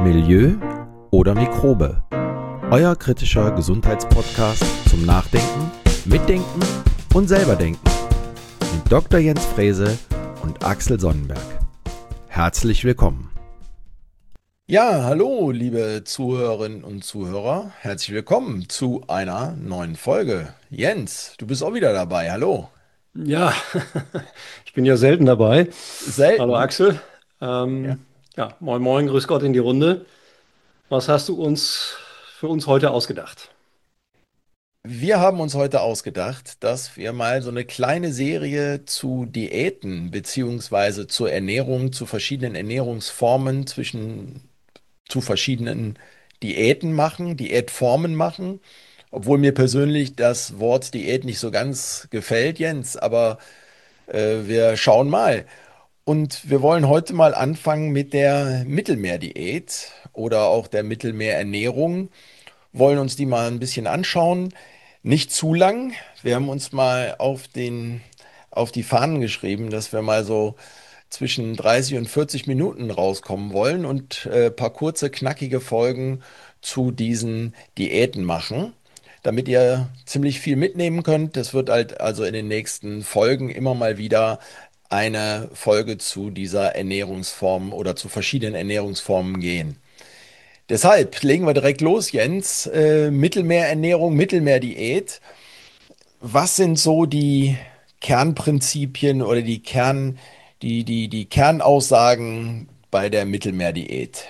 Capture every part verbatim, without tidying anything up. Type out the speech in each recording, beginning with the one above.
Milieu oder Mikrobe? Euer kritischer Gesundheitspodcast zum Nachdenken, Mitdenken und selberdenken mit Doktor Jens Frese und Axel Sonnenberg. Herzlich willkommen. Ja, hallo, liebe Zuhörerinnen und Zuhörer. Herzlich willkommen zu einer neuen Folge. Jens, du bist auch wieder dabei. Hallo. Ja, ich bin ja selten dabei. Hallo Selten. Axel. Ja. Ähm, ja, moin moin, grüß Gott in die Runde. Was hast du uns für uns heute ausgedacht? Wir haben uns heute ausgedacht, dass wir mal so eine kleine Serie zu Diäten beziehungsweise zur Ernährung, zu verschiedenen Ernährungsformen zwischen zu verschiedenen Diäten machen, Diätformen machen. Obwohl mir persönlich das Wort Diät nicht so ganz gefällt, Jens, aber äh, wir schauen mal. Und wir wollen heute mal anfangen mit der Mittelmeerdiät oder auch der Mittelmeerernährung. Wollen uns die mal ein bisschen anschauen. Nicht zu lang. Wir haben uns mal auf den, auf die Fahnen geschrieben, dass wir mal so zwischen dreißig und vierzig Minuten rauskommen wollen und äh, ein paar kurze, knackige Folgen zu diesen Diäten machen, damit ihr ziemlich viel mitnehmen könnt. Das wird halt also in den nächsten Folgen immer mal wieder eine Folge zu dieser Ernährungsform oder zu verschiedenen Ernährungsformen gehen. Deshalb legen wir direkt los, Jens. Äh, Mittelmeerernährung, Mittelmeerdiät. Was sind so die Kernprinzipien oder die Kern, die, die, die Kernaussagen bei der Mittelmeerdiät?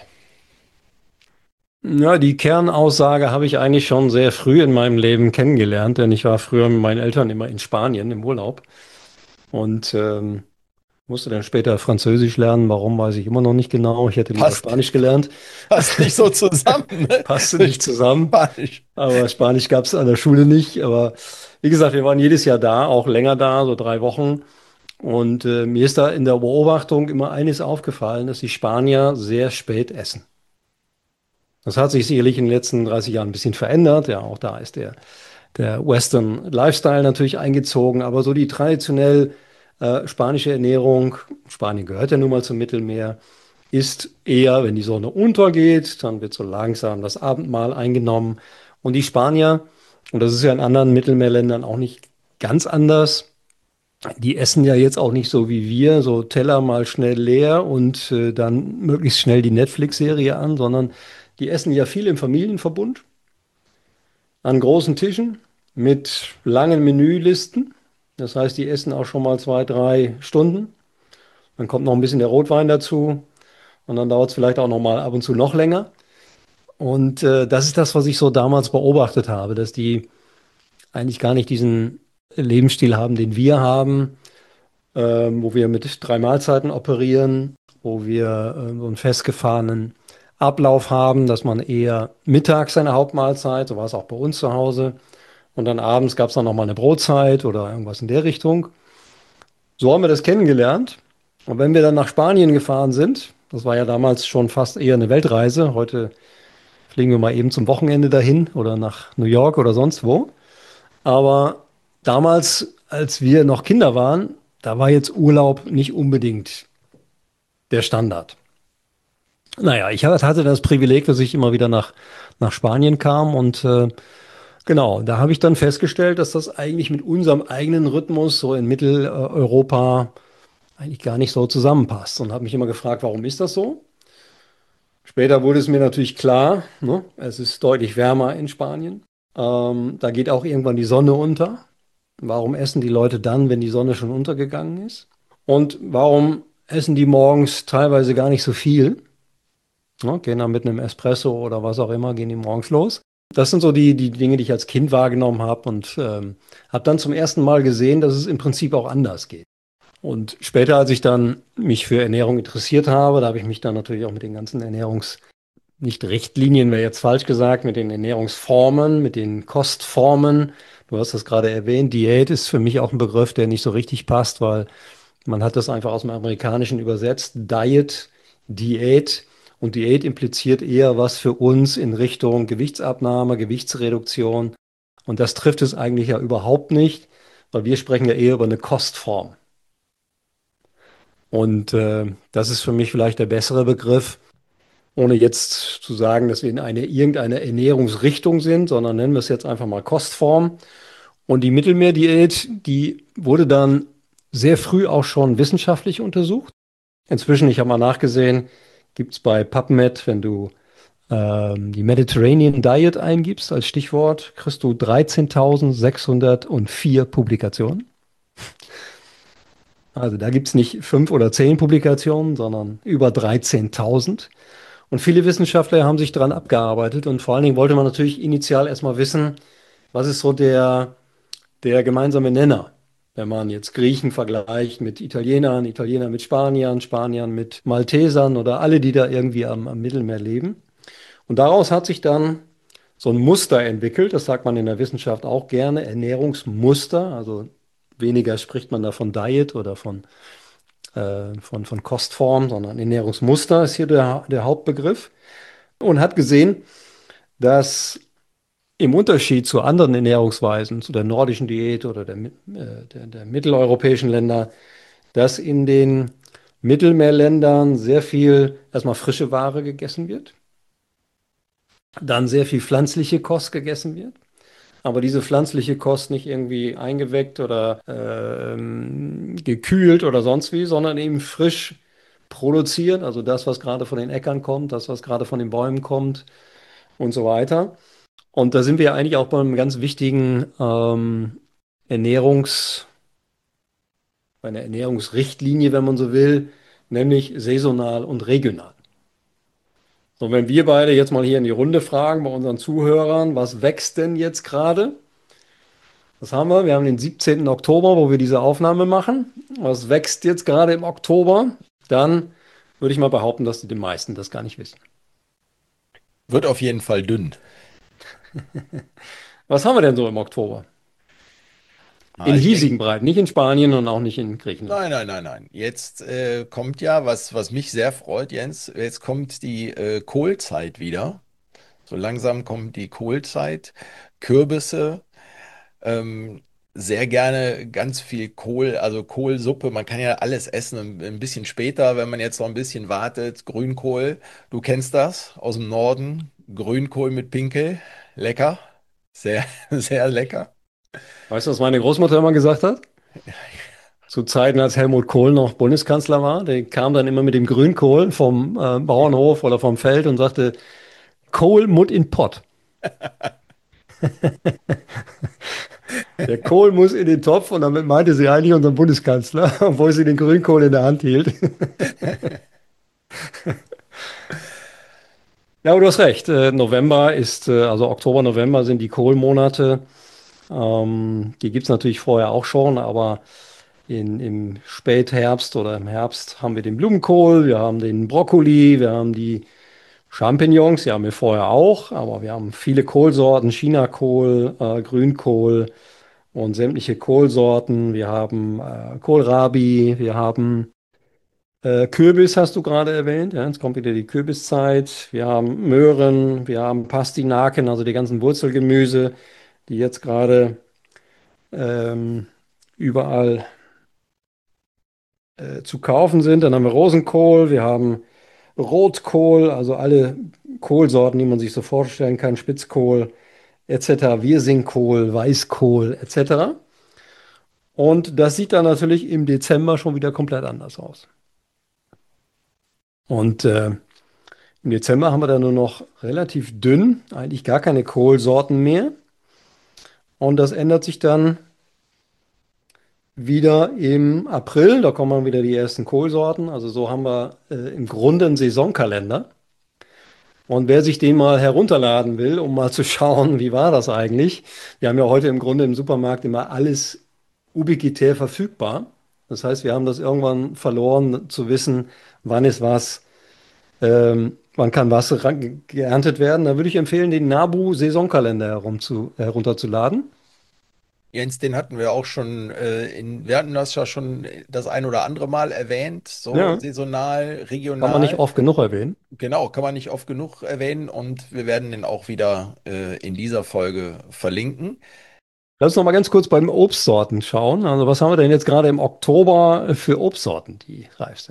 Ja, die Kernaussage habe ich eigentlich schon sehr früh in meinem Leben kennengelernt, denn ich war früher mit meinen Eltern immer in Spanien im Urlaub und ähm, musste dann später Französisch lernen. Warum, weiß ich immer noch nicht genau. Ich hätte lieber Passt, Spanisch gelernt. passt nicht so zusammen, ne? Passte nicht zusammen. Spanisch. Aber Spanisch gab es an der Schule nicht. Aber wie gesagt, wir waren jedes Jahr da, auch länger da, so drei Wochen. Und äh, mir ist da in der Beobachtung immer eines aufgefallen, dass die Spanier sehr spät essen. Das hat sich sicherlich in den letzten dreißig Jahren ein bisschen verändert. Ja, auch da ist der, der Western Lifestyle natürlich eingezogen. Aber so die traditionell äh, spanische Ernährung, Spanien gehört ja nun mal zum Mittelmeer, ist eher, wenn die Sonne untergeht, dann wird so langsam das Abendmahl eingenommen. Und die Spanier, und das ist ja in anderen Mittelmeerländern auch nicht ganz anders, die essen ja jetzt auch nicht so wie wir, so Teller mal schnell leer und äh, dann möglichst schnell die Netflix-Serie an, sondern die essen ja viel im Familienverbund, an großen Tischen mit langen Menülisten. Das heißt, die essen auch schon mal zwei, drei Stunden. Dann kommt noch ein bisschen der Rotwein dazu und dann dauert es vielleicht auch noch mal ab und zu noch länger. Und äh, das ist das, was ich so damals beobachtet habe, dass die eigentlich gar nicht diesen Lebensstil haben, den wir haben, ähm, wo wir mit drei Mahlzeiten operieren, wo wir äh, so einen festgefahrenen Ablauf haben, dass man eher mittags seine Hauptmahlzeit, so war es auch bei uns zu Hause, und dann abends gab es dann nochmal eine Brotzeit oder irgendwas in der Richtung. So haben wir das kennengelernt. Und wenn wir dann nach Spanien gefahren sind, das war ja damals schon fast eher eine Weltreise, heute fliegen wir mal eben zum Wochenende dahin oder nach New York oder sonst wo. Aber damals, als wir noch Kinder waren, da war jetzt Urlaub nicht unbedingt der Standard. Naja, ich hatte das Privileg, dass ich immer wieder nach, nach Spanien kam und äh, genau, da habe ich dann festgestellt, dass das eigentlich mit unserem eigenen Rhythmus so in Mitteleuropa eigentlich gar nicht so zusammenpasst und habe mich immer gefragt, warum ist das so? Später wurde es mir natürlich klar, ne? Es ist deutlich wärmer in Spanien. Ähm, da geht auch irgendwann die Sonne unter. Warum essen die Leute dann, wenn die Sonne schon untergegangen ist? Und warum essen die morgens teilweise gar nicht so viel? Ne, gehen dann mit einem Espresso oder was auch immer, gehen die morgens los. Das sind so die, die Dinge, die ich als Kind wahrgenommen habe und ähm, habe dann zum ersten Mal gesehen, dass es im Prinzip auch anders geht. Und später, als ich dann mich für Ernährung interessiert habe, da habe ich mich dann natürlich auch mit den ganzen Ernährungs, nicht Richtlinien wäre jetzt falsch gesagt, mit den Ernährungsformen, mit den Kostformen. Du hast das gerade erwähnt. Diät ist für mich auch ein Begriff, der nicht so richtig passt, weil man hat das einfach aus dem Amerikanischen übersetzt. Diet, Diät. Und Diät impliziert eher was für uns in Richtung Gewichtsabnahme, Gewichtsreduktion. Und das trifft es eigentlich ja überhaupt nicht, weil wir sprechen ja eher über eine Kostform. Und äh, das ist für mich vielleicht der bessere Begriff. ohne jetzt zu sagen, dass wir in eine irgendeine Ernährungsrichtung sind, sondern nennen wir es jetzt einfach mal Kostform. Und die Mittelmeerdiät, die wurde dann sehr früh auch schon wissenschaftlich untersucht. Inzwischen, ich habe mal nachgesehen, gibt es bei PubMed, wenn du ähm, die Mediterranean Diet eingibst als Stichwort, kriegst du dreizehntausendsechshundertvier Publikationen. Also da gibt es nicht fünf oder zehn Publikationen, sondern über dreizehntausend. Und viele Wissenschaftler haben sich daran abgearbeitet. Und vor allen Dingen wollte man natürlich initial erstmal wissen, was ist so der, der gemeinsame Nenner? Wenn man jetzt Griechen vergleicht mit Italienern, Italiener mit Spaniern, Spaniern mit Maltesern oder alle, die da irgendwie am, am Mittelmeer leben. Und daraus hat sich dann so ein Muster entwickelt, das sagt man in der Wissenschaft auch gerne, Ernährungsmuster. Also weniger spricht man da von Diet oder von, äh, von, von Kostform, sondern Ernährungsmuster ist hier der, der Hauptbegriff. Und hat gesehen, dass im Unterschied zu anderen Ernährungsweisen, zu der nordischen Diät oder der, äh, der, der mitteleuropäischen Länder, dass in den Mittelmeerländern sehr viel erstmal frische Ware gegessen wird, dann sehr viel pflanzliche Kost gegessen wird, aber diese pflanzliche Kost nicht irgendwie eingeweckt oder ähm, gekühlt oder sonst wie, sondern eben frisch produziert, also das, was gerade von den Äckern kommt, das, was gerade von den Bäumen kommt und so weiter. Und da sind wir eigentlich auch bei einem ganz wichtigen ähm, Ernährungs, bei einer Ernährungsrichtlinie, wenn man so will, nämlich saisonal und regional. So, wenn wir beide jetzt mal hier in die Runde fragen bei unseren Zuhörern, was wächst denn jetzt gerade? Was haben wir? Wir haben den siebzehnten Oktober, wo wir diese Aufnahme machen. Was wächst jetzt gerade im Oktober? Dann würde ich mal behaupten, dass die meisten das gar nicht wissen. Wird auf jeden Fall dünn. Was haben wir denn so im Oktober? Ah, In ich denke, hiesigen Breiten, nicht in Spanien und auch nicht in Griechenland. nein, nein, nein, nein. Jetzt äh, kommt ja, was, was mich sehr freut, Jens, jetzt kommt die äh, Kohlzeit wieder. So langsam kommt die Kohlzeit. Kürbisse, ähm, sehr gerne ganz viel Kohl, also Kohlsuppe. Man kann ja alles essen, ein, ein bisschen später, wenn man jetzt noch ein bisschen wartet. Grünkohl, du kennst das aus dem Norden. Grünkohl mit Pinkel, lecker, sehr, sehr lecker. Weißt du, was meine Großmutter immer gesagt hat? Zu Zeiten, als Helmut Kohl noch Bundeskanzler war, der kam dann immer mit dem Grünkohl vom äh, Bauernhof oder vom Feld und sagte, Kohl mut in Pott. Der Kohl muss in den Topf und damit meinte sie eigentlich unseren Bundeskanzler, obwohl sie den Grünkohl in der Hand hielt. Ja, aber du hast recht. Äh, November ist, äh, also Oktober, November sind die Kohlmonate. Ähm, die gibt es natürlich vorher auch schon, aber in, im Spätherbst oder im Herbst haben wir den Blumenkohl, wir haben den Brokkoli, wir haben die Champignons, die haben wir vorher auch, aber wir haben viele Kohlsorten, Chinakohl, äh, Grünkohl und sämtliche Kohlsorten. Wir haben äh, Kohlrabi, wir haben äh, Kürbis, hast du gerade erwähnt. Ja, jetzt kommt wieder die Kürbiszeit. Wir haben Möhren, wir haben Pastinaken, also die ganzen Wurzelgemüse, die jetzt gerade ähm, überall äh, zu kaufen sind. Dann haben wir Rosenkohl, wir haben Rotkohl, also alle Kohlsorten, die man sich so vorstellen kann, Spitzkohl et cetera, Wirsingkohl, Weißkohl et cetera. Und das sieht dann natürlich im Dezember schon wieder komplett anders aus. Und äh, im Dezember haben wir dann nur noch relativ dünn, eigentlich gar keine Kohlsorten mehr. Und das ändert sich dann wieder im April. Da kommen dann wieder die ersten Kohlsorten. Also so haben wir äh, im Grunde einen Saisonkalender. Und wer sich den mal herunterladen will, um mal zu schauen, wie war das eigentlich? Wir haben ja heute im Grunde im Supermarkt immer alles ubiquitär verfügbar. Das heißt, wir haben das irgendwann verloren, zu wissen, wann ist was, ähm, wann kann was ra- geerntet werden. Da würde ich empfehlen, den Nabu-Saisonkalender herum zu, herunterzuladen. Jens, den hatten wir auch schon, äh, in, wir hatten das ja schon das ein oder andere Mal erwähnt, so Ja, saisonal, kann man nicht regional. oft genug erwähnen. Genau, kann man nicht oft genug erwähnen und wir werden den auch wieder äh, in dieser Folge verlinken. Lass uns noch mal ganz kurz bei den Obstsorten schauen. Also was haben wir denn jetzt gerade im Oktober für Obstsorten, die reif sind?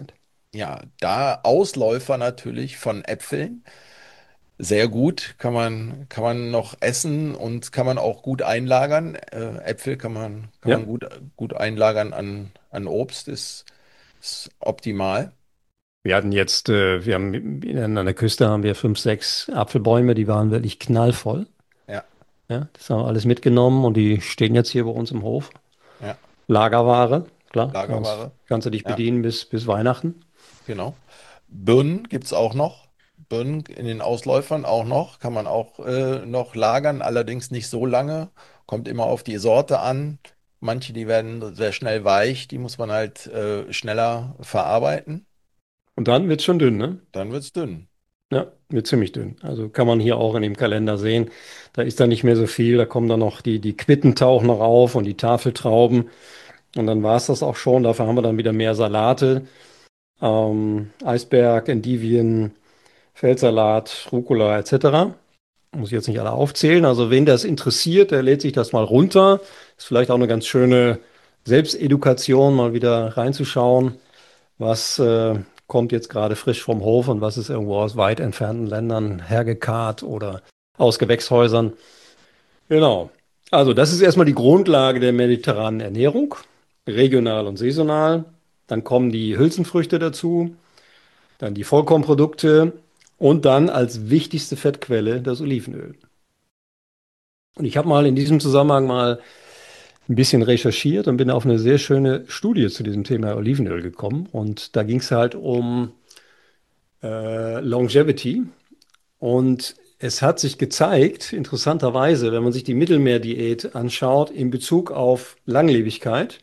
Ja, da Ausläufer natürlich von Äpfeln. Sehr gut, kann man, kann man noch essen und kann man auch gut einlagern. Äh, Äpfel kann man, kann Ja, man gut, gut einlagern an, an Obst, ist, ist optimal. wir hatten jetzt, äh, wir haben in- an der Küste haben wir fünf, sechs Apfelbäume, die waren wirklich knallvoll. Ja, Ja, das haben wir alles mitgenommen und die stehen jetzt hier bei uns im Hof. ja, Lagerware, klar, kannst, Lagerware. kannst du dich Ja, bedienen bis, bis Weihnachten. genau. Birnen gibt es auch noch. Birnen in den Ausläufern auch noch. Kann man auch äh, noch lagern, allerdings nicht so lange. Kommt immer auf die Sorte an. Manche, die werden sehr schnell weich, die muss man halt äh, schneller verarbeiten. Und dann wird es schon dünn, ne? Dann wird es dünn. Ja, wird ziemlich dünn. Also kann man hier auch in dem Kalender sehen. Da ist da nicht mehr so viel. Da kommen dann noch die, die Quitten tauchen noch auf und die Tafeltrauben. Und dann war es das auch schon. Dafür haben wir dann wieder mehr Salate. Ähm, Eisberg, Endivien, Feldsalat, Rucola et cetera. Muss ich jetzt nicht alle aufzählen. Also wen das interessiert, der lädt sich das mal runter. Ist vielleicht auch eine ganz schöne Selbstedukation, mal wieder reinzuschauen, was äh, kommt jetzt gerade frisch vom Hof und was ist irgendwo aus weit entfernten Ländern hergekarrt oder aus Gewächshäusern. Genau. Also das ist erstmal die Grundlage der mediterranen Ernährung, regional und saisonal. Dann kommen die Hülsenfrüchte dazu, dann die Vollkornprodukte und dann als wichtigste Fettquelle das Olivenöl. Und ich habe mal in diesem Zusammenhang mal ein bisschen recherchiert und bin auf eine sehr schöne Studie zu diesem Thema Olivenöl gekommen. Und da ging es halt um äh, Longevity. Und es hat sich gezeigt, interessanterweise, wenn man sich die Mittelmeerdiät anschaut in Bezug auf Langlebigkeit,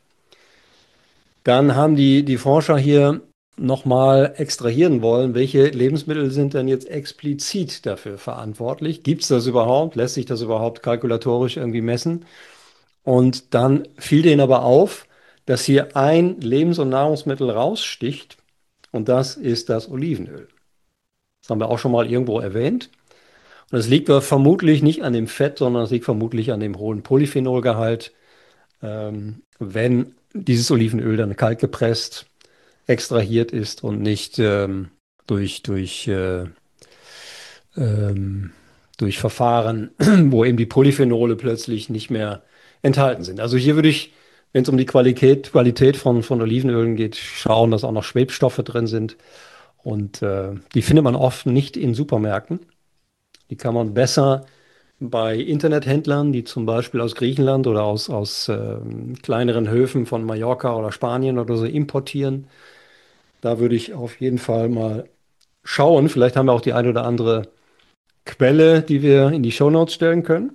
dann haben die, die Forscher hier nochmal extrahieren wollen, welche Lebensmittel sind denn jetzt explizit dafür verantwortlich? Gibt es das überhaupt? Lässt sich das überhaupt kalkulatorisch irgendwie messen? Und dann fiel denen aber auf, dass hier ein Lebens- und Nahrungsmittel raussticht und das ist das Olivenöl. Das haben wir auch schon mal irgendwo erwähnt. Und das liegt aber vermutlich nicht an dem Fett, sondern es liegt vermutlich an dem hohen Polyphenolgehalt, ähm, wenn dieses Olivenöl dann kaltgepresst, extrahiert ist und nicht ähm, durch, durch, äh, ähm, durch Verfahren, wo eben die Polyphenole plötzlich nicht mehr enthalten sind. Also hier würde ich, wenn es um die Qualität, Qualität von, von Olivenölen geht, schauen, dass auch noch Schwebstoffe drin sind. Und äh, die findet man oft nicht in Supermärkten. Die kann man besser bei Internethändlern, die zum Beispiel aus Griechenland oder aus, aus ähm, kleineren Höfen von Mallorca oder Spanien oder so importieren. Da würde ich auf jeden Fall mal schauen. Vielleicht haben wir auch die eine oder andere Quelle, die wir in die Shownotes stellen können.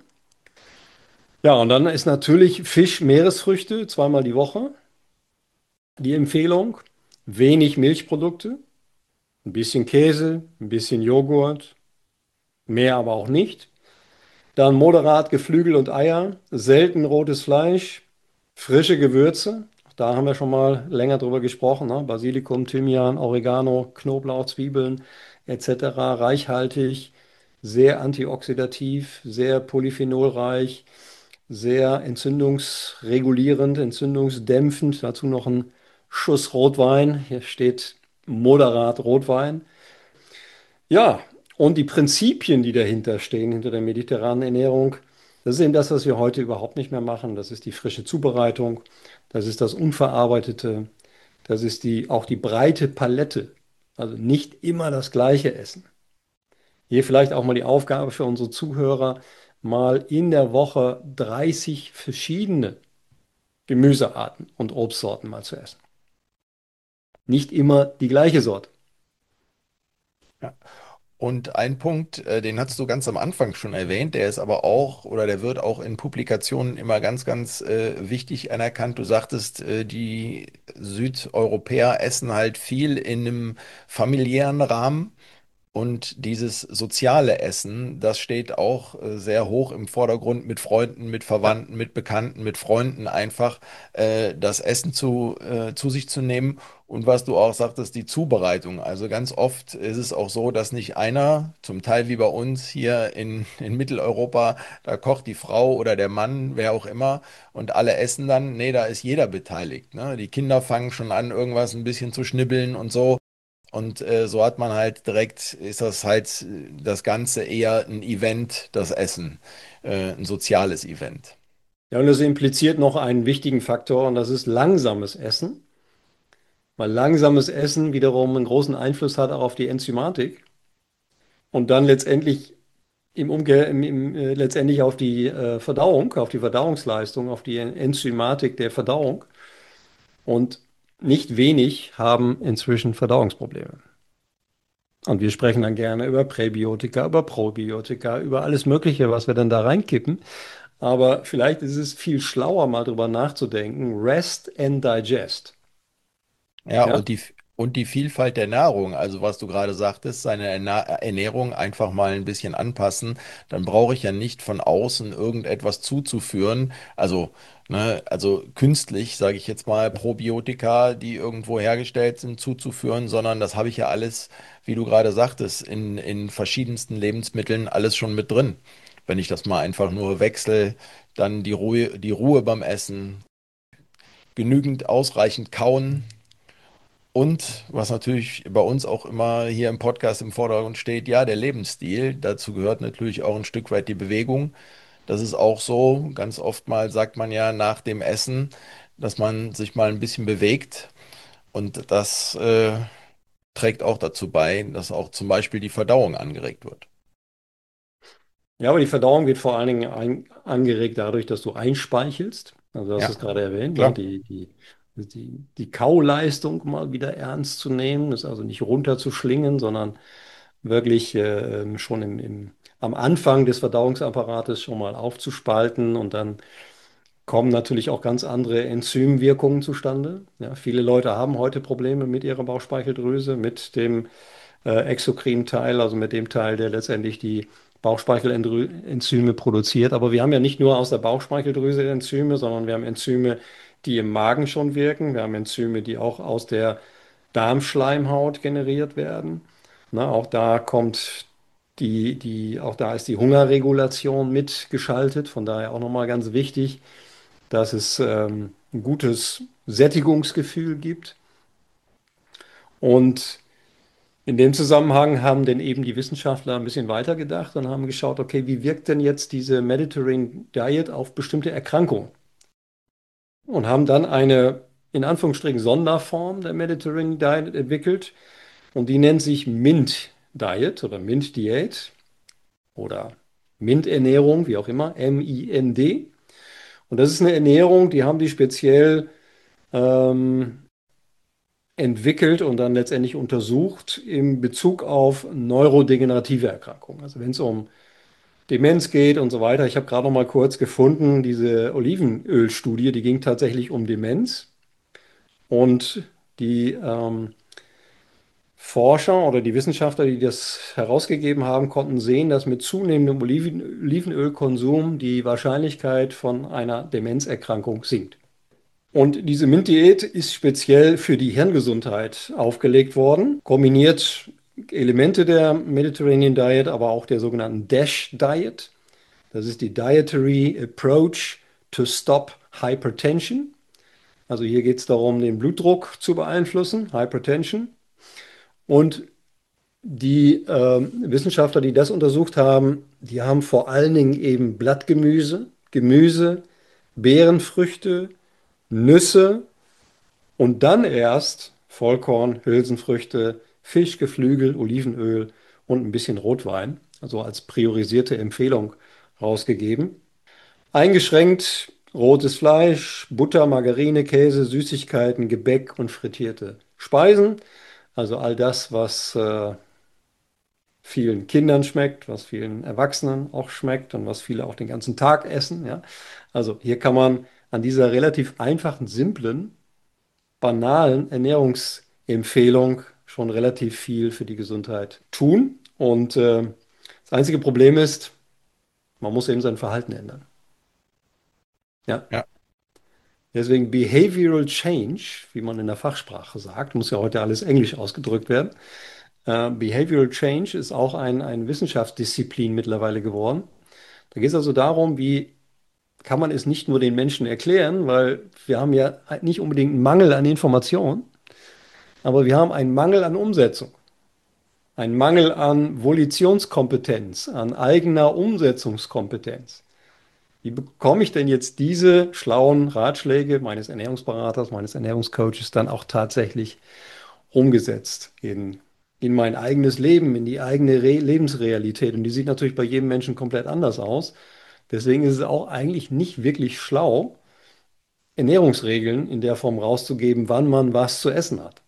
Ja, und dann ist natürlich Fisch, Meeresfrüchte zweimal die Woche die Empfehlung. Wenig Milchprodukte, ein bisschen Käse, ein bisschen Joghurt, mehr aber auch nicht. Dann moderat Geflügel und Eier, selten rotes Fleisch, frische Gewürze. Da haben wir schon mal länger drüber gesprochen. Ne? Basilikum, Thymian, Oregano, Knoblauch, Zwiebeln et cetera. Reichhaltig, sehr antioxidativ, sehr polyphenolreich, sehr entzündungsregulierend, entzündungsdämpfend. Dazu noch ein Schuss Rotwein. Hier steht moderat Rotwein. Ja, und die Prinzipien, die dahinter stehen, hinter der mediterranen Ernährung, das ist eben das, was wir heute überhaupt nicht mehr machen. Das ist die frische Zubereitung, das ist das Unverarbeitete, das ist die, auch die breite Palette. Also nicht immer das gleiche Essen. Hier vielleicht auch mal die Aufgabe für unsere Zuhörer, mal in der Woche dreißig verschiedene Gemüsearten und Obstsorten mal zu essen. Nicht immer die gleiche Sorte. Ja. Und ein Punkt, äh, den hast du ganz am Anfang schon erwähnt, der ist aber auch oder der wird auch in Publikationen immer ganz, ganz äh, wichtig anerkannt. Du sagtest, äh, die Südeuropäer essen halt viel in einem familiären Rahmen. Und dieses soziale Essen, das steht auch äh, sehr hoch im Vordergrund mit Freunden, mit Ja. Verwandten, mit Bekannten, mit Freunden einfach äh, das Essen zu, äh, zu sich zu nehmen. Und was du auch sagtest, die Zubereitung. Also ganz oft ist es auch so, dass nicht einer, zum Teil wie bei uns hier in, in Mitteleuropa, da kocht die Frau oder der Mann, wer auch immer, und alle essen dann. Nee, da ist jeder beteiligt. Ne? Die Kinder fangen schon an, irgendwas ein bisschen zu schnibbeln und so. Und äh, so hat man halt direkt, ist das halt äh, das Ganze eher ein Event, das Essen, äh, ein soziales Event. Ja, und das impliziert noch einen wichtigen Faktor und das ist langsames Essen, weil langsames Essen wiederum einen großen Einfluss hat auch auf die Enzymatik und dann letztendlich im Umkehr, im, im, äh, letztendlich auf die äh, Verdauung, auf die Verdauungsleistung, auf die Enzymatik der Verdauung. Und nicht wenig haben inzwischen Verdauungsprobleme. Und wir sprechen dann gerne über Präbiotika, über Probiotika, über alles Mögliche, was wir dann da reinkippen. Aber vielleicht ist es viel schlauer, mal drüber nachzudenken. Rest and digest. Ja, Ja, und die, und die Vielfalt der Nahrung, also was du gerade sagtest, seine Erna Ernährung einfach mal ein bisschen anpassen, dann brauche ich ja nicht von außen irgendetwas zuzuführen, also, ne, also künstlich, sage ich jetzt mal, Probiotika, die irgendwo hergestellt sind, zuzuführen, sondern das habe ich ja alles, wie du gerade sagtest, in, in verschiedensten Lebensmitteln alles schon mit drin. Wenn ich das mal einfach nur wechsle, dann die Ruhe, die Ruhe beim Essen, genügend ausreichend kauen. Und was natürlich bei uns auch immer hier im Podcast im Vordergrund steht, ja, der Lebensstil. Dazu gehört natürlich auch ein Stück weit die Bewegung. Das ist auch so. Ganz oft mal sagt man ja nach dem Essen, dass man sich mal ein bisschen bewegt. Und das äh, trägt auch dazu bei, dass auch zum Beispiel die Verdauung angeregt wird. ja, aber die Verdauung wird vor allen Dingen ein, angeregt dadurch, dass du einspeichelst. Also du hast Ja, es gerade erwähnt, ne? klar. Die, die, die, die Kauleistung mal wieder ernst zu nehmen, das also nicht runterzuschlingen, sondern wirklich äh, schon im, im, am Anfang des Verdauungsapparates schon mal aufzuspalten und dann kommen natürlich auch ganz andere Enzymwirkungen zustande. Ja, viele Leute haben heute Probleme mit ihrer Bauchspeicheldrüse, mit dem äh, Exokrin-Teil, also mit dem Teil, der letztendlich die Bauchspeichelenzyme produziert. Aber wir haben ja nicht nur aus der Bauchspeicheldrüse Enzyme, sondern wir haben Enzyme, die im Magen schon wirken. Wir haben Enzyme, die auch aus der Darmschleimhaut generiert werden. Na, auch da kommt die, die, auch da ist die Hungerregulation mitgeschaltet. Von daher auch nochmal ganz wichtig, dass es ähm, ein gutes Sättigungsgefühl gibt. Und in dem Zusammenhang haben denn eben die Wissenschaftler ein bisschen weitergedacht und haben geschaut, okay, wie wirkt denn jetzt diese Mediterranean Diet auf bestimmte Erkrankungen? Und haben dann eine, in Anführungsstrichen, Sonderform der Mediterranean Diet entwickelt und die nennt sich Mint Diet oder Mint Diät oder Mint Ernährung, wie auch immer, M I N D. Und das ist eine Ernährung, die haben die speziell ähm, entwickelt und dann letztendlich untersucht in Bezug auf neurodegenerative Erkrankungen. Also wenn es um Demenz geht und so weiter. Ich habe gerade noch mal kurz gefunden, diese Olivenölstudie, die ging tatsächlich um Demenz und die ähm, Forscher oder die Wissenschaftler, die das herausgegeben haben, konnten sehen, dass mit zunehmendem Oliven Olivenölkonsum die Wahrscheinlichkeit von einer Demenzerkrankung sinkt. Und diese MINT-Diät ist speziell für die Hirngesundheit aufgelegt worden, kombiniert Elemente der Mediterranean Diet, aber auch der sogenannten DASH Diet. Das ist die Dietary Approach to Stop Hypertension. Also hier geht es darum, den Blutdruck zu beeinflussen, Hypertension. Und die äh, Wissenschaftler, die das untersucht haben, die haben vor allen Dingen eben Blattgemüse, Gemüse, Beerenfrüchte, Nüsse und dann erst Vollkorn, Hülsenfrüchte, Fisch, Geflügel, Olivenöl und ein bisschen Rotwein, also als priorisierte Empfehlung rausgegeben. Eingeschränkt rotes Fleisch, Butter, Margarine, Käse, Süßigkeiten, Gebäck und frittierte Speisen. Also all das, was äh, vielen Kindern schmeckt, was vielen Erwachsenen auch schmeckt und was viele auch den ganzen Tag essen. Ja? Also hier kann man an dieser relativ einfachen, simplen, banalen Ernährungsempfehlung schon relativ viel für die Gesundheit tun. Und äh, das einzige Problem ist, man muss eben sein Verhalten ändern. Ja, Ja. deswegen Behavioral Change, wie man in der Fachsprache sagt, muss ja heute alles Englisch ausgedrückt werden. Äh, Behavioral Change ist auch ein, ein Wissenschaftsdisziplin mittlerweile geworden. Da geht es also darum, wie kann man es nicht nur den Menschen erklären, weil wir haben ja nicht unbedingt einen Mangel an Informationen, aber wir haben einen Mangel an Umsetzung, einen Mangel an Volitionskompetenz, an eigener Umsetzungskompetenz. Wie bekomme ich denn jetzt diese schlauen Ratschläge meines Ernährungsberaters, meines Ernährungscoaches dann auch tatsächlich umgesetzt in, in mein eigenes Leben, in die eigene Re Lebensrealität? Und die sieht natürlich bei jedem Menschen komplett anders aus. Deswegen ist es auch eigentlich nicht wirklich schlau, Ernährungsregeln in der Form rauszugeben, wann man was zu essen hat.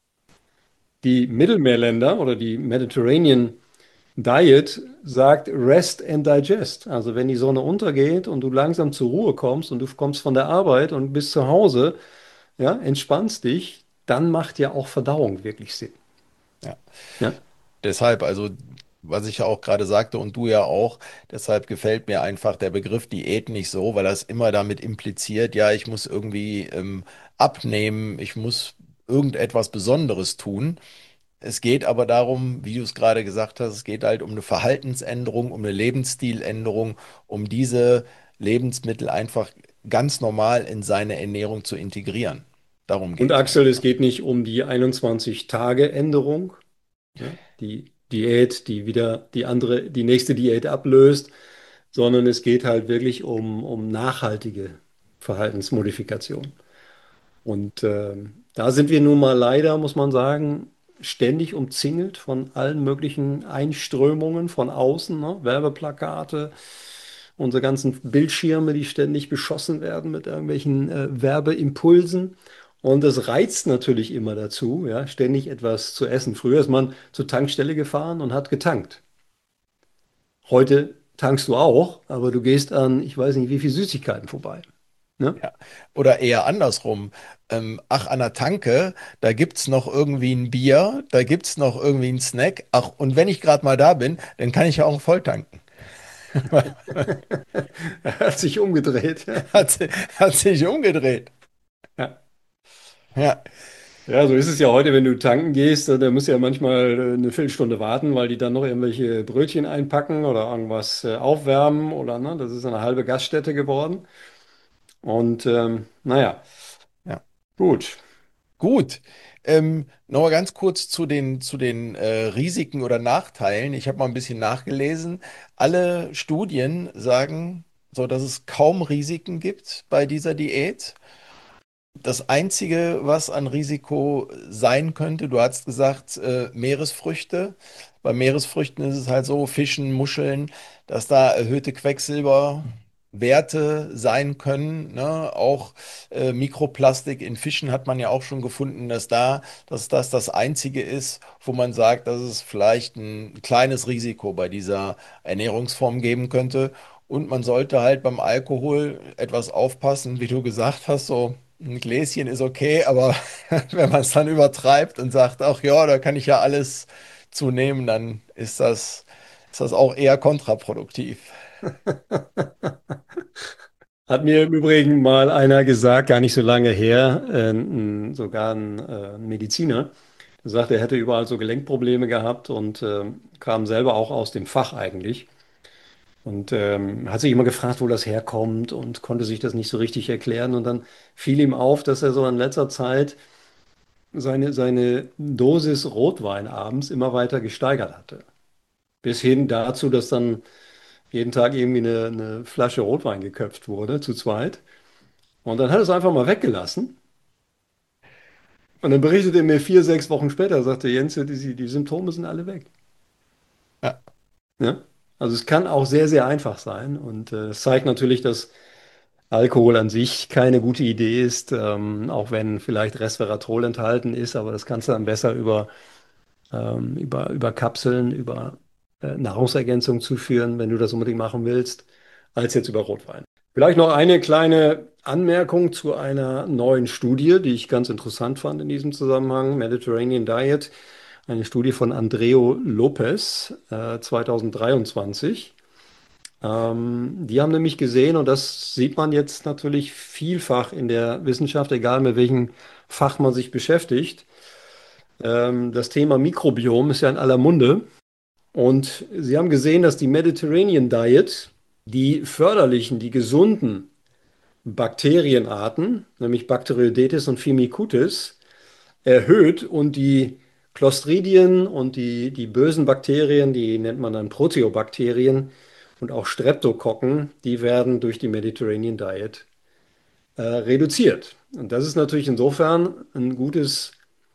Die Mittelmeerländer oder die Mediterranean Diet sagt Rest and Digest. Also wenn die Sonne untergeht und du langsam zur Ruhe kommst und du kommst von der Arbeit und bist zu Hause, ja, entspannst dich, dann macht ja auch Verdauung wirklich Sinn. Ja. Ja. Deshalb, also was ich ja auch gerade sagte und du ja auch, deshalb gefällt mir einfach der Begriff Diät nicht so, weil das immer damit impliziert, ja, ich muss irgendwie ähm, abnehmen, ich muss irgendetwas Besonderes tun. Es geht aber darum, wie du es gerade gesagt hast, es geht halt um eine Verhaltensänderung, um eine Lebensstiländerung, um diese Lebensmittel einfach ganz normal in seine Ernährung zu integrieren. Darum Und geht es Axel, es einfach. geht nicht um die einundzwanzig-Tage-Änderung, ja, die Diät, die wieder die andere, die nächste Diät ablöst, sondern es geht halt wirklich um, um nachhaltige Verhaltensmodifikation. Und ähm, da sind wir nun mal leider, muss man sagen, ständig umzingelt von allen möglichen Einströmungen von außen, ne? Werbeplakate, unsere ganzen Bildschirme, die ständig beschossen werden mit irgendwelchen äh, Werbeimpulsen. Und das reizt natürlich immer dazu, ja, ständig etwas zu essen. Früher ist man zur Tankstelle gefahren und hat getankt. Heute tankst du auch, aber du gehst an, ich weiß nicht, wie viel Süßigkeiten vorbei. Ne? Ja. Oder eher andersrum. Ähm, ach, an der Tanke, da gibt es noch irgendwie ein Bier, da gibt es noch irgendwie einen Snack. Ach, und wenn ich gerade mal da bin, dann kann ich ja auch voll tanken. Er hat sich umgedreht. Hat, si- hat sich umgedreht. Ja. Ja, Ja, so ist es ja heute, wenn du tanken gehst, da musst du ja manchmal äh, eine Viertelstunde warten, weil die dann noch irgendwelche Brötchen einpacken oder irgendwas äh, aufwärmen oder ne, das ist eine halbe Gaststätte geworden. Und ähm, naja, ja. gut. Gut. Ähm, nochmal ganz kurz zu den, zu den äh, Risiken oder Nachteilen. Ich habe mal ein bisschen nachgelesen. Alle Studien sagen so, dass es kaum Risiken gibt bei dieser Diät. Das Einzige, was an Risiko sein könnte, du hast gesagt, äh, Meeresfrüchte. Bei Meeresfrüchten ist es halt so, Fischen, Muscheln, dass da erhöhte Quecksilberwerte sein können. Ne? Auch äh, Mikroplastik in Fischen hat man ja auch schon gefunden, dass da, dass das das Einzige ist, wo man sagt, dass es vielleicht ein kleines Risiko bei dieser Ernährungsform geben könnte. Und man sollte halt beim Alkohol etwas aufpassen, wie du gesagt hast, so ein Gläschen ist okay, aber wenn man es dann übertreibt und sagt, ach ja, da kann ich ja alles zunehmen, dann ist das, ist das auch eher kontraproduktiv. Hat mir im Übrigen mal einer gesagt, gar nicht so lange her, äh, ein, sogar ein äh, Mediziner, der sagte, er hätte überall so Gelenkprobleme gehabt und ähm, kam selber auch aus dem Fach eigentlich. Und ähm, hat sich immer gefragt, wo das herkommt und konnte sich das nicht so richtig erklären. Und dann fiel ihm auf, dass er so in letzter Zeit seine, seine Dosis Rotwein abends immer weiter gesteigert hatte. Bis hin dazu, dass dann jeden Tag irgendwie eine, eine Flasche Rotwein geköpft wurde, zu zweit. Und dann hat er es einfach mal weggelassen. Und dann berichtete er mir vier, sechs Wochen später, sagte Jens, die, die Symptome sind alle weg. Ja, Ja? Also es kann auch sehr, sehr einfach sein. Und äh, es zeigt natürlich, dass Alkohol an sich keine gute Idee ist, ähm, auch wenn vielleicht Resveratrol enthalten ist, aber das kannst du dann besser über, ähm, über, über Kapseln, über äh, Nahrungsergänzung zuführen, wenn du das unbedingt machen willst, als jetzt über Rotwein. Vielleicht noch eine kleine Anmerkung zu einer neuen Studie, die ich ganz interessant fand in diesem Zusammenhang, Mediterranean Diet, eine Studie von Andreo Lopez, äh, zweitausenddreiundzwanzig. Ähm, die haben nämlich gesehen, und das sieht man jetzt natürlich vielfach in der Wissenschaft, egal mit welchem Fach man sich beschäftigt. Ähm, das Thema Mikrobiom ist ja in aller Munde. Und sie haben gesehen, dass die Mediterranean Diet die förderlichen, die gesunden Bakterienarten, nämlich Bacteroidetes und Firmicutes, erhöht und die Clostridien und die, die bösen Bakterien, die nennt man dann Proteobakterien und auch Streptokokken, die werden durch die Mediterranean Diet äh, reduziert. Und das ist natürlich insofern ein gutes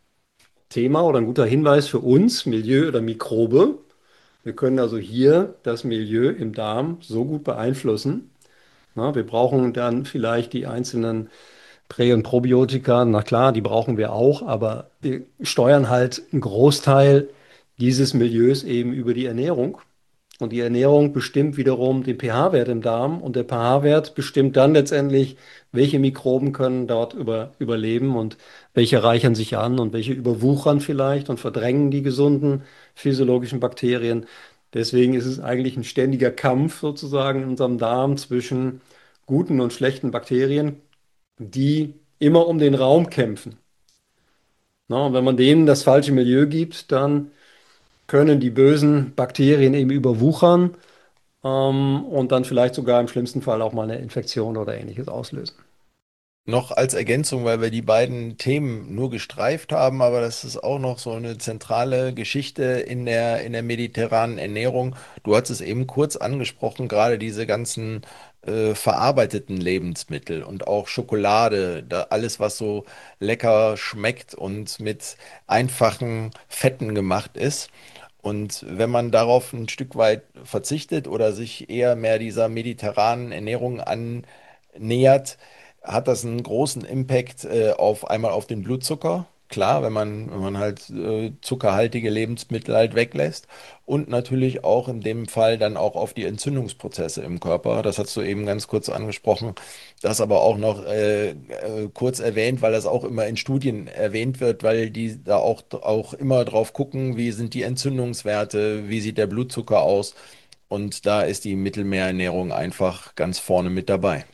Thema oder ein guter Hinweis für uns, Milieu oder Mikrobe. Wir können also hier das Milieu im Darm so gut beeinflussen. Na, wir brauchen dann vielleicht die einzelnen Prä- und Probiotika. Na klar, die brauchen wir auch, aber wir steuern halt einen Großteil dieses Milieus eben über die Ernährung. Und die Ernährung bestimmt wiederum den pH-Wert im Darm und der pH-Wert bestimmt dann letztendlich, welche Mikroben können dort über, überleben und welche reichern sich an und welche überwuchern vielleicht und verdrängen die gesunden physiologischen Bakterien. Deswegen ist es eigentlich ein ständiger Kampf sozusagen in unserem Darm zwischen guten und schlechten Bakterien, die immer um den Raum kämpfen. Na, und wenn man denen das falsche Milieu gibt, dann können die bösen Bakterien eben überwuchern ähm, und dann vielleicht sogar im schlimmsten Fall auch mal eine Infektion oder ähnliches auslösen. Noch als Ergänzung, weil wir die beiden Themen nur gestreift haben, aber das ist auch noch so eine zentrale Geschichte in der, in der mediterranen Ernährung. Du hast es eben kurz angesprochen, gerade diese ganzen äh, verarbeiteten Lebensmittel und auch Schokolade, da alles, was so lecker schmeckt und mit einfachen Fetten gemacht ist. Und wenn man darauf ein Stück weit verzichtet oder sich eher mehr dieser mediterranen Ernährung annähert, hat das einen großen Impact äh, auf einmal auf den Blutzucker. Klar, wenn man, wenn man halt äh, zuckerhaltige Lebensmittel halt weglässt und natürlich auch in dem Fall dann auch auf die Entzündungsprozesse im Körper. Das hast du eben ganz kurz angesprochen. Das aber auch noch äh, äh, kurz erwähnt, weil das auch immer in Studien erwähnt wird, weil die da auch, auch immer drauf gucken, wie sind die Entzündungswerte, wie sieht der Blutzucker aus. Und da ist die Mittelmeerernährung einfach ganz vorne mit dabei.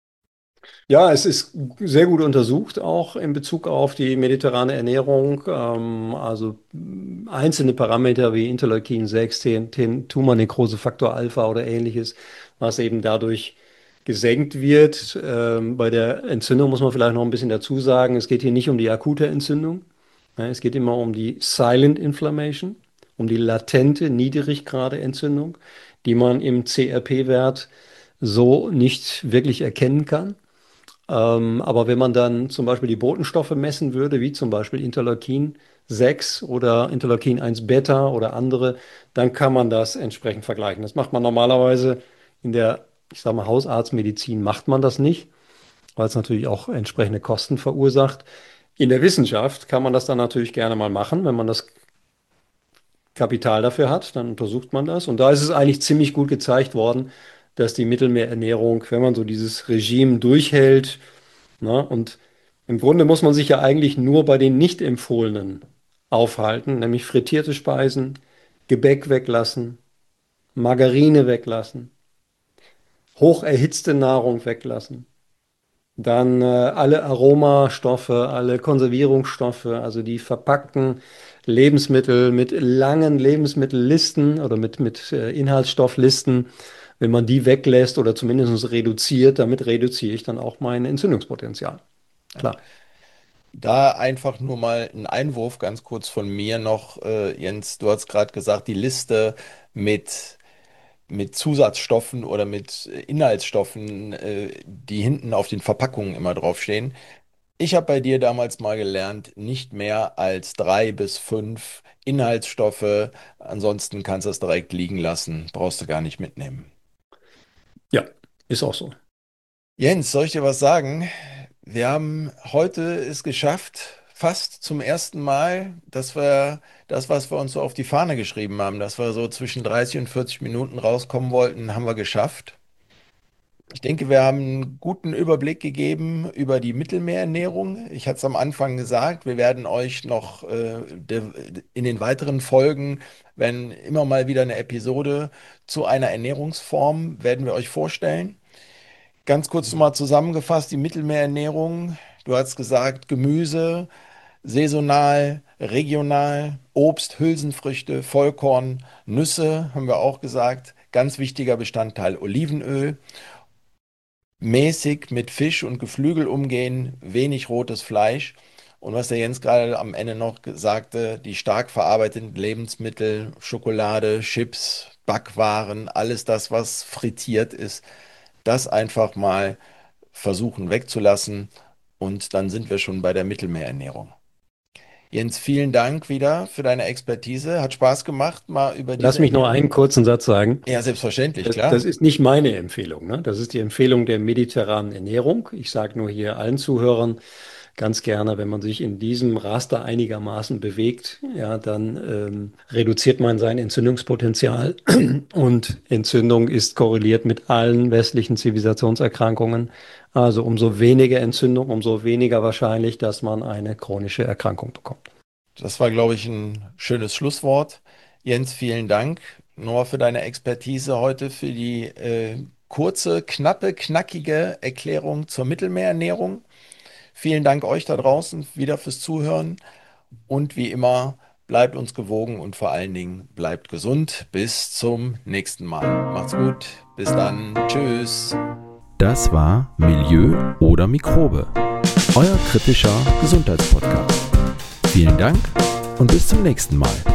Ja, es ist sehr gut untersucht, auch in Bezug auf die mediterrane Ernährung. Ähm, also mh, einzelne Parameter wie Interleukin sechs, den, den Tumornekrosefaktor Alpha oder ähnliches, was eben dadurch gesenkt wird. Ähm, bei der Entzündung muss man vielleicht noch ein bisschen dazu sagen, es geht hier nicht um die akute Entzündung. Ja, es geht immer um die Silent Inflammation, um die latente Niedriggrade Entzündung, die man im C R P-Wert so nicht wirklich erkennen kann. Ähm, aber wenn man dann zum Beispiel die Botenstoffe messen würde, wie zum Beispiel Interleukin sechs oder Interleukin eins Beta oder andere, dann kann man das entsprechend vergleichen. Das macht man normalerweise in der, ich sage mal, Hausarztmedizin macht man das nicht, weil es natürlich auch entsprechende Kosten verursacht. In der Wissenschaft kann man das dann natürlich gerne mal machen, wenn man das Kapital dafür hat, dann untersucht man das. Und da ist es eigentlich ziemlich gut gezeigt worden, dass die Mittelmeerernährung, wenn man so dieses Regime durchhält, na, und im Grunde muss man sich ja eigentlich nur bei den nicht empfohlenen aufhalten, nämlich frittierte Speisen, Gebäck weglassen, Margarine weglassen, hoch erhitzte Nahrung weglassen. Dann äh, alle Aromastoffe, alle Konservierungsstoffe, also die verpackten Lebensmittel mit langen Lebensmittellisten oder mit, mit äh, Inhaltsstofflisten. Wenn man die weglässt oder zumindest reduziert, damit reduziere ich dann auch mein Entzündungspotenzial. Klar. Da einfach nur mal ein Einwurf ganz kurz von mir noch, äh, Jens, du hast gerade gesagt, die Liste mit, mit Zusatzstoffen oder mit äh, Inhaltsstoffen, äh, die hinten auf den Verpackungen immer draufstehen. Ich habe bei dir damals mal gelernt, nicht mehr als drei bis fünf Inhaltsstoffe, ansonsten kannst du es direkt liegen lassen, brauchst du gar nicht mitnehmen. Ja, ist auch so. Jens, soll ich dir was sagen? Wir haben heute es geschafft, fast zum ersten Mal, dass wir das, was wir uns so auf die Fahne geschrieben haben, dass wir so zwischen dreißig und vierzig Minuten rauskommen wollten, haben wir geschafft. Ich denke, wir haben einen guten Überblick gegeben über die Mittelmeerernährung. Ich hatte es am Anfang gesagt, wir werden euch noch äh, de, in den weiteren Folgen, wenn immer mal wieder eine Episode zu einer Ernährungsform, werden wir euch vorstellen. Ganz kurz nochmal zusammengefasst, die Mittelmeerernährung. Du hast gesagt, Gemüse, saisonal, regional, Obst, Hülsenfrüchte, Vollkorn, Nüsse, haben wir auch gesagt. Ganz wichtiger Bestandteil Olivenöl. Mäßig mit Fisch und Geflügel umgehen, wenig rotes Fleisch. Und was der Jens gerade am Ende noch sagte, die stark verarbeiteten Lebensmittel, Schokolade, Chips, Backwaren, alles das, was frittiert ist, das einfach mal versuchen wegzulassen. Und dann sind wir schon bei der Mittelmeerernährung. Jens, vielen Dank wieder für deine Expertise. Hat Spaß gemacht, mal über Lass diese mich noch einen Ernährung. kurzen Satz sagen. Ja, selbstverständlich, Das, klar. das ist nicht meine Empfehlung, ne? Das ist die Empfehlung der mediterranen Ernährung. Ich sage nur hier allen Zuhörern ganz gerne, wenn man sich in diesem Raster einigermaßen bewegt, ja, dann ähm, reduziert man sein Entzündungspotenzial. Und Entzündung ist korreliert mit allen westlichen Zivilisationserkrankungen. Also umso weniger Entzündung, umso weniger wahrscheinlich, dass man eine chronische Erkrankung bekommt. Das war, glaube ich, ein schönes Schlusswort. Jens, vielen Dank, Noah, für deine Expertise heute, für die äh, kurze, knappe, knackige Erklärung zur Mittelmeerernährung. Vielen Dank euch da draußen wieder fürs Zuhören und wie immer, bleibt uns gewogen und vor allen Dingen bleibt gesund. Bis zum nächsten Mal. Macht's gut. Bis dann. Tschüss. Das war Milieu oder Mikrobe, euer kritischer Gesundheitspodcast. Vielen Dank und bis zum nächsten Mal.